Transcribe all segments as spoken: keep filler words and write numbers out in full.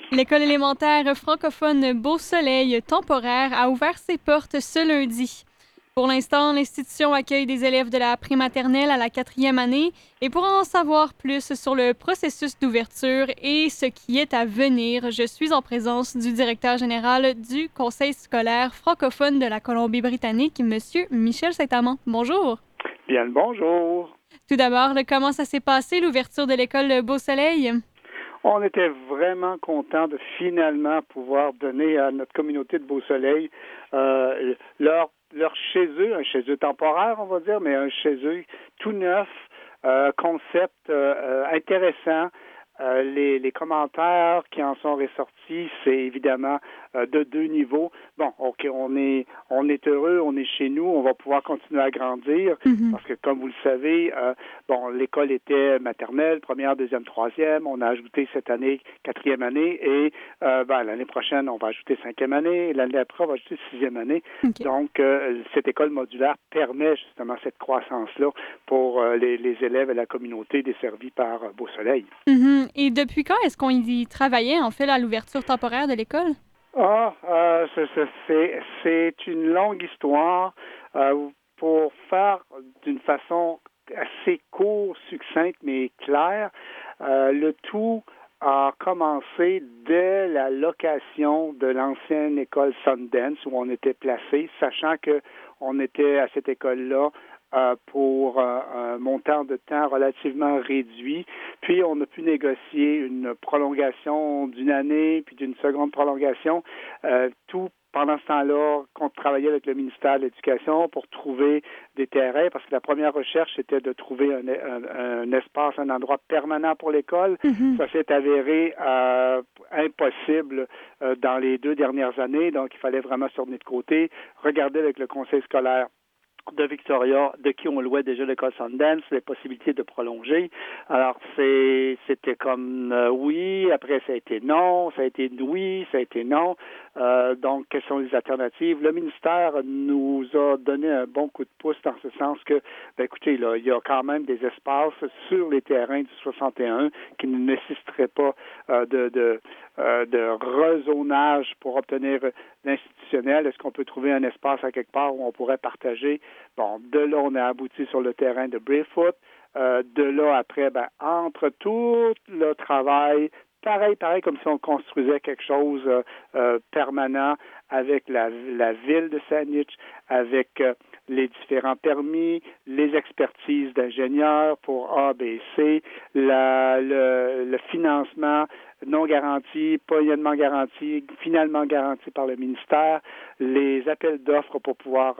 L'école élémentaire francophone Beau-Soleil temporaire a ouvert ses portes ce lundi. Pour l'instant, l'institution accueille des élèves de la prématernelle à la quatrième année et pour en savoir plus sur le processus d'ouverture et ce qui est à venir, je suis en présence du directeur général du Conseil scolaire francophone de la Colombie-Britannique, M. Michel Saint-Amand. Bonjour. Bien le bonjour. Tout d'abord, comment ça s'est passé l'ouverture de l'école Beau-Soleil? On était vraiment contents de finalement pouvoir donner à notre communauté de Beau-Soleil euh, leur, leur chez eux, un chez eux temporaire, on va dire, mais un chez eux tout neuf, euh, concept euh, intéressant. Euh, les, les commentaires qui en sont ressortis, c'est évidemment euh, de deux niveaux. Bon, OK, on est on est heureux, on est chez nous, on va pouvoir continuer à grandir Mhm. parce que, comme vous le savez, euh, bon, l'école était maternelle, première, deuxième, troisième. On a ajouté cette année quatrième année et euh, ben, l'année prochaine, on va ajouter cinquième année. L'année après, on va ajouter sixième année. OK. Donc, euh, cette école modulaire permet justement cette croissance-là pour euh, les, les élèves et la communauté desservie par euh, Beau-Soleil. Mhm. Et depuis quand est-ce qu'on y travaillait, en fait, à l'ouverture temporaire de l'école? Ah, euh, c'est, c'est, c'est c'est une longue histoire. Euh, pour faire d'une façon assez courte, succincte, mais claire, euh, le tout a commencé dès la location de l'ancienne école Sundance où on était placé, sachant que on était à cette école-là euh, pour euh, un montant de temps relativement réduit. Puis, on a pu négocier une prolongation d'une année, puis d'une seconde prolongation, euh, tout pendant ce temps-là, qu'on travaillait avec le ministère de l'Éducation pour trouver des terrains, parce que la première recherche, c'était de trouver un, un, un espace, un endroit permanent pour l'école. Mhm. Ça s'est avéré euh, impossible euh, dans les deux dernières années, donc il fallait vraiment se tourner de côté, regarder avec le conseil scolaire de Victoria, de qui on louait déjà l'école Sundance, les possibilités de prolonger. Alors, c'est, c'était comme euh, oui, après ça a été non, ça a été oui, ça a été non. Euh, donc, quelles sont les alternatives? Le ministère nous a donné un bon coup de pouce dans ce sens que, ben, écoutez, là, il y a quand même des espaces sur les terrains du soixante et un qui ne nécessiteraient pas euh, de, de, euh, de rezonage pour obtenir l'institutionnel. Est-ce qu'on peut trouver un espace à quelque part où on pourrait partager? Bon, de là, on a abouti sur le terrain de Brieffoot. Euh, de là, après, ben, entre tout le travail, pareil, pareil, comme si on construisait quelque chose euh, euh, permanent avec la, la ville de Saanich, avec euh, les différents permis, les expertises d'ingénieurs pour A, B, C, la, le, le financement non garanti, moyennement garanti, finalement garanti par le ministère, les appels d'offres pour pouvoir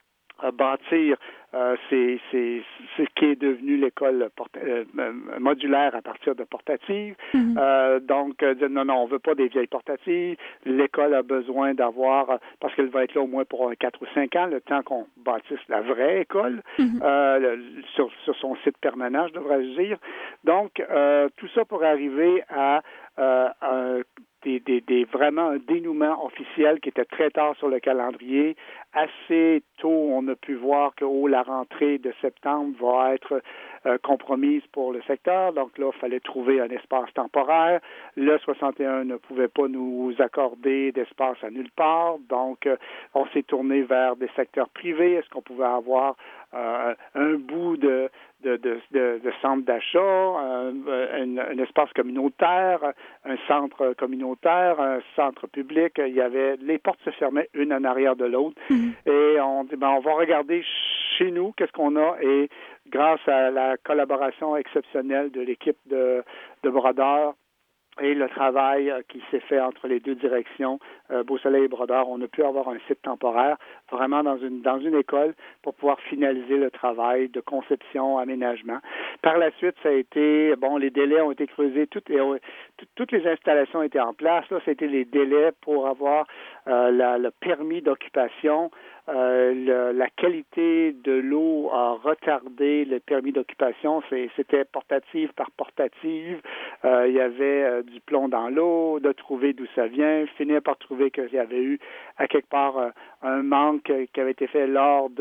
à bâtir euh, c'est, c'est, c'est ce qui est devenu l'école porta- euh, modulaire à partir de portatives. Mhm. Euh, donc, euh, dire non, non, on veut pas des vieilles portatives. L'école a besoin d'avoir, parce qu'elle va être là au moins pour quatre ou cinq ans, le temps qu'on bâtisse la vraie école, Mhm. euh, le, sur, sur son site permanent, je devrais dire. Donc, euh, tout ça pour arriver à euh, un Des, des, des, vraiment un dénouement officiel qui était très tard sur le calendrier. Assez tôt, on a pu voir que oh, la rentrée de septembre va être euh, compromise pour le secteur. Donc là, il fallait trouver un espace temporaire. Le soixante et un ne pouvait pas nous accorder d'espace à nulle part. Donc, euh, on s'est tourné vers des secteurs privés. Est-ce qu'on pouvait avoir euh, un bout de de, de, de, de centre d'achat, un, un, un espace communautaire, un centre communautaire, un centre public. Il y avait, les portes se fermaient une en arrière de l'autre. Mhm. Et on dit, ben, on va regarder chez nous qu'est-ce qu'on a. Et grâce à la collaboration exceptionnelle de l'équipe de, de Brodeur, et le travail euh, qui s'est fait entre les deux directions, euh, Beau-Soleil et Brodeur, on a pu avoir un site temporaire vraiment dans une dans une école pour pouvoir finaliser le travail de conception, aménagement. Par la suite, ça a été, bon, les délais ont été creusés, toutes les, toutes les installations étaient en place. Là, c'était les délais pour avoir euh, la, le permis d'occupation. Euh, le, la qualité de l'eau a retardé le permis d'occupation. C'est, c'était portative par portative. Euh, il y avait euh, du plomb dans l'eau, de trouver d'où ça vient, finir par trouver qu'il y avait eu à quelque part euh, un manque qui avait été fait lors de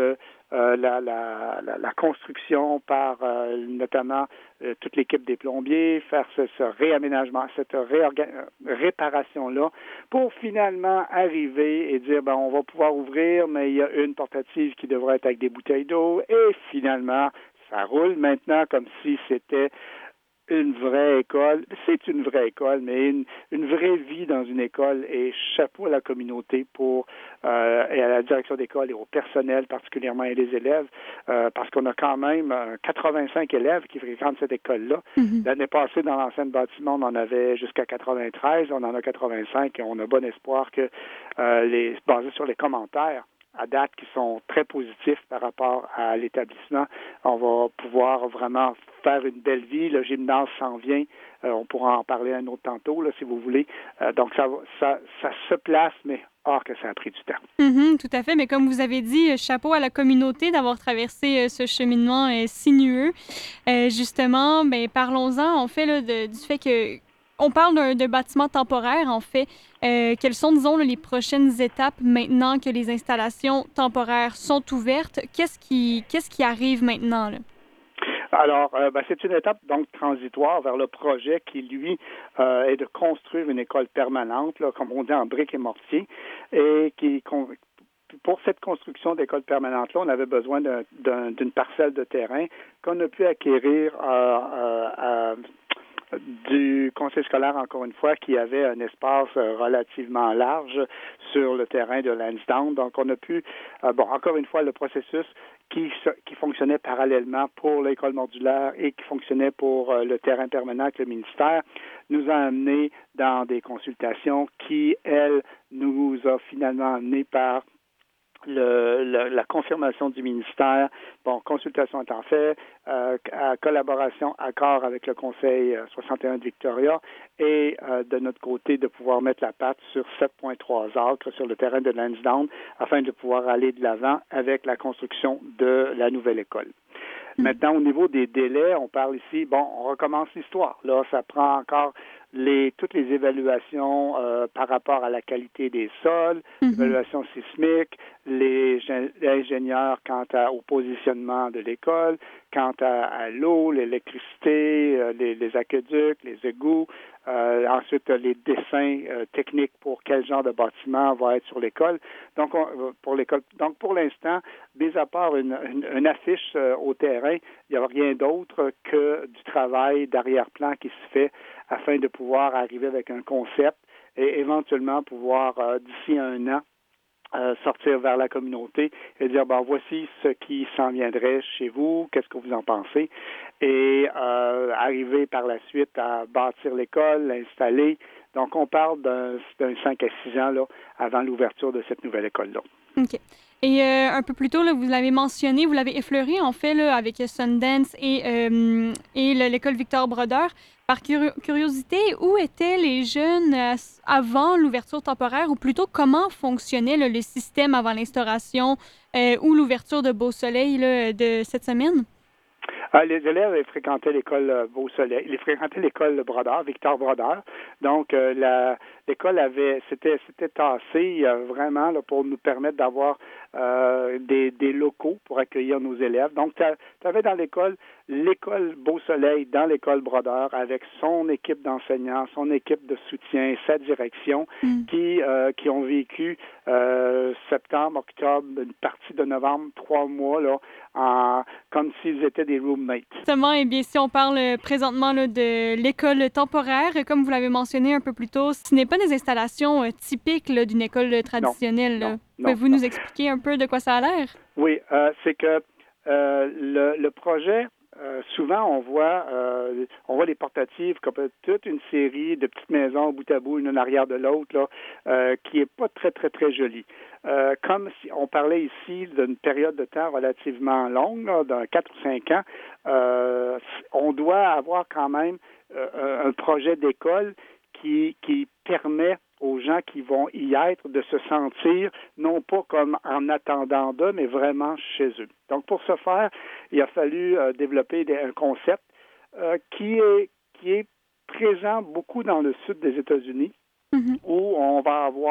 euh, la, la, la, la construction par euh, notamment euh, toute l'équipe des plombiers, faire ce, ce réaménagement, cette réorga- réparation-là, pour finalement arriver et dire, ben, on va pouvoir ouvrir, mais il y a une portative qui devrait être avec des bouteilles d'eau, et finalement, ça roule maintenant comme si c'était une vraie école. C'est une vraie école, mais une, une vraie vie dans une école, et chapeau à la communauté pour euh, et à la direction d'école et au personnel particulièrement et les élèves, euh, parce qu'on a quand même euh, quatre-vingt-cinq élèves qui fréquentent cette école-là. Mm-hmm. L'année passée, dans l'ancien bâtiment, on en avait jusqu'à quatre-vingt-treize, on en a quatre-vingt-cinq, et on a bon espoir que, euh, les, basé sur les commentaires à date qui sont très positifs par rapport à l'établissement, on va pouvoir vraiment faire une belle vie. Le gymnase s'en vient. Euh, on pourra en parler un autre tantôt, là, si vous voulez. Euh, donc, ça, ça, ça se place, mais hors que ça a pris du temps. Mm-hmm, tout à fait. Mais comme vous avez dit, chapeau à la communauté d'avoir traversé euh, ce cheminement euh, sinueux. Euh, justement, ben, parlons-en, en fait, là, de, du fait que on parle d'un, d'un bâtiment temporaire, en fait. Euh, quelles sont, disons, là, les prochaines étapes maintenant que les installations temporaires sont ouvertes? Qu'est-ce qui, qu'est-ce qui arrive maintenant, là? Alors, euh, ben, c'est une étape donc transitoire vers le projet qui, lui, euh, est de construire une école permanente, là, comme on dit en briques et mortier, et qui pour cette construction d'école permanente-là, on avait besoin d'un, d'un, d'une parcelle de terrain qu'on a pu acquérir euh, euh, euh, du conseil scolaire, encore une fois, qui avait un espace euh, relativement large sur le terrain de Lansdowne. Donc, on a pu, euh, bon, encore une fois, le processus qui, qui fonctionnait parallèlement pour l'école modulaire et qui fonctionnait pour euh, le terrain permanent avec le ministère, nous a amené dans des consultations qui, elles, nous a finalement amené par Le, le, la confirmation du ministère, bon, consultation étant faite, euh, à collaboration, accord avec le Conseil soixante et un de Victoria, et euh, de notre côté, de pouvoir mettre la patte sur sept virgule trois acres sur le terrain de Lansdowne, afin de pouvoir aller de l'avant avec la construction de la nouvelle école. Mmh. Maintenant, au niveau des délais, on parle ici, bon, on recommence l'histoire. Là, ça prend encore les, toutes les évaluations euh, par rapport à la qualité des sols, mm-hmm. l'évaluation sismique, les, les ingénieurs quant à, au positionnement de l'école, quant à, à l'eau, l'électricité, euh, les, les aqueducs, les égouts, euh, ensuite les dessins euh, techniques pour quel genre de bâtiment va être sur l'école. Donc, on, pour l'école. Donc, pour l'instant, mis à part une, une, une affiche euh, au terrain, il n'y a rien d'autre que du travail d'arrière-plan qui se fait afin de pouvoir arriver avec un concept et éventuellement pouvoir, euh, d'ici un an, Euh, sortir vers la communauté et dire, ben, voici ce qui s'en viendrait chez vous, qu'est-ce que vous en pensez, et euh, arriver par la suite à bâtir l'école, l'installer. Donc, on parle d'un, d'un cinq à six ans là, avant l'ouverture de cette nouvelle école-là. OK. Et euh, un peu plus tôt, là, vous l'avez mentionné, vous l'avez effleuré, en fait, là, avec Sundance et, euh, et le, l'école Victor Brodeur. Par curi- curiosité, où étaient les jeunes euh, avant l'ouverture temporaire, ou plutôt comment fonctionnait là, le système avant l'instauration euh, ou l'ouverture de Beau Soleil là, de cette semaine? Ah, les élèves ils fréquentaient l'école Beau Soleil, ils fréquentaient l'école Brodeur, Victor Brodeur. Donc, euh, la, l'école avait, c'était, c'était tassé euh, vraiment là, pour nous permettre d'avoir euh, des, des locaux pour accueillir nos élèves. Donc, tu avais dans l'école l'école Beau Soleil dans l'école Brodeur avec son équipe d'enseignants, son équipe de soutien, sa direction, mm. qui euh, qui ont vécu euh, septembre, octobre, une partie de novembre, trois mois là, en, comme s'ils étaient des roommates. Justement, eh bien, si on parle présentement là, de l'école temporaire, comme vous l'avez mentionné un peu plus tôt, ce n'est pas des installations euh, typiques là, d'une école traditionnelle. Non, non, Pouvez-vous non. nous expliquer un peu de quoi ça a l'air? Oui, euh, c'est que euh, le, le projet, euh, souvent on voit euh, on voit les portatives comme toute une série de petites maisons bout à bout, une en arrière de l'autre, là, euh, qui est pas très, très, très jolie. Euh, comme si on parlait ici d'une période de temps relativement longue, là, d'un quatre ou cinq ans, euh, on doit avoir quand même euh, un projet d'école qui, qui permet aux gens qui vont y être de se sentir, non pas comme en attendant d'eux, mais vraiment chez eux. Donc, pour ce faire, il a fallu euh, développer des, un concept euh, qui est, qui est présent beaucoup dans le sud des États-Unis, mm-hmm. où on va avoir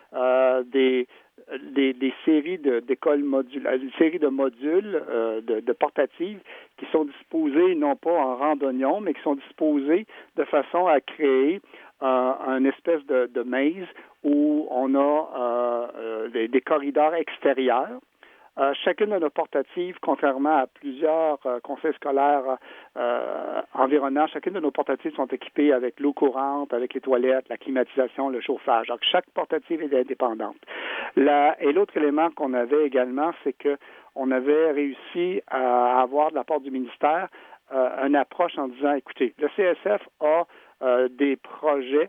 euh, des, des, des séries de, d'écoles modules, une série de modules, euh, de, de portatives qui sont disposés non pas en rang d'oignon, mais qui sont disposés de façon à créer euh, un espèce de, de maze où on a euh, euh, des, des corridors extérieurs. Euh, chacune de nos portatives, contrairement à plusieurs euh, conseils scolaires euh, environnants, chacune de nos portatives sont équipées avec l'eau courante, avec les toilettes, la climatisation, le chauffage. Donc, chaque portative est indépendante. La, et l'autre élément qu'on avait également, c'est que on avait réussi à avoir de la part du ministère euh, une approche en disant, écoutez, le C S F a euh, des projets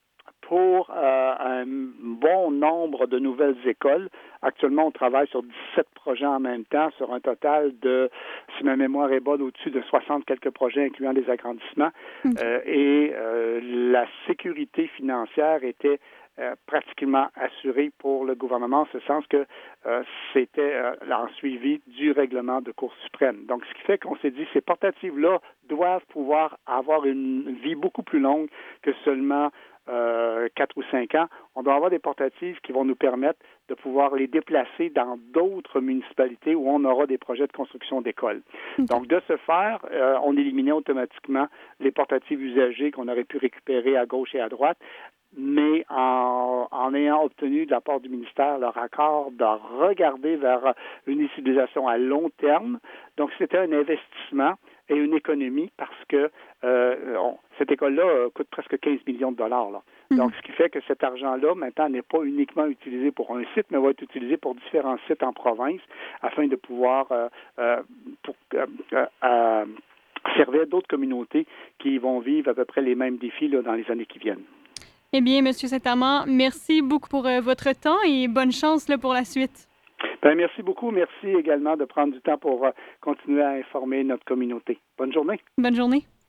pour euh, un bon nombre de nouvelles écoles. Actuellement, on travaille sur dix-sept projets en même temps, sur un total de, si ma mémoire est bonne, au-dessus de soixante quelques projets, incluant des agrandissements. Okay. Euh, et euh, la sécurité financière était euh, pratiquement assurée pour le gouvernement, en ce sens que euh, c'était euh, en suivi du règlement de Cour suprême. Donc, ce qui fait qu'on s'est dit, ces portatives-là doivent pouvoir avoir une vie beaucoup plus longue que seulement Euh, quatre ou cinq ans. On doit avoir des portatives qui vont nous permettre de pouvoir les déplacer dans d'autres municipalités où on aura des projets de construction d'écoles. Okay. Donc, de ce faire, euh, on éliminait automatiquement les portatives usagées qu'on aurait pu récupérer à gauche et à droite, mais en, en ayant obtenu de la part du ministère leur accord de regarder vers une utilisation à long terme. Donc, c'était un investissement et une économie parce que euh, on, cette école-là euh, coûte presque quinze millions de dollars. Là. Mm-hmm. Donc, ce qui fait que cet argent-là, maintenant, n'est pas uniquement utilisé pour un site, mais va être utilisé pour différents sites en province afin de pouvoir euh, euh, pour, euh, euh, servir d'autres communautés qui vont vivre à peu près les mêmes défis là, dans les années qui viennent. Eh bien, M. Saint-Amand, merci beaucoup pour euh, votre temps et bonne chance là, pour la suite. Bien, merci beaucoup. Merci également de prendre du temps pour euh, continuer à informer notre communauté. Bonne journée. Bonne journée.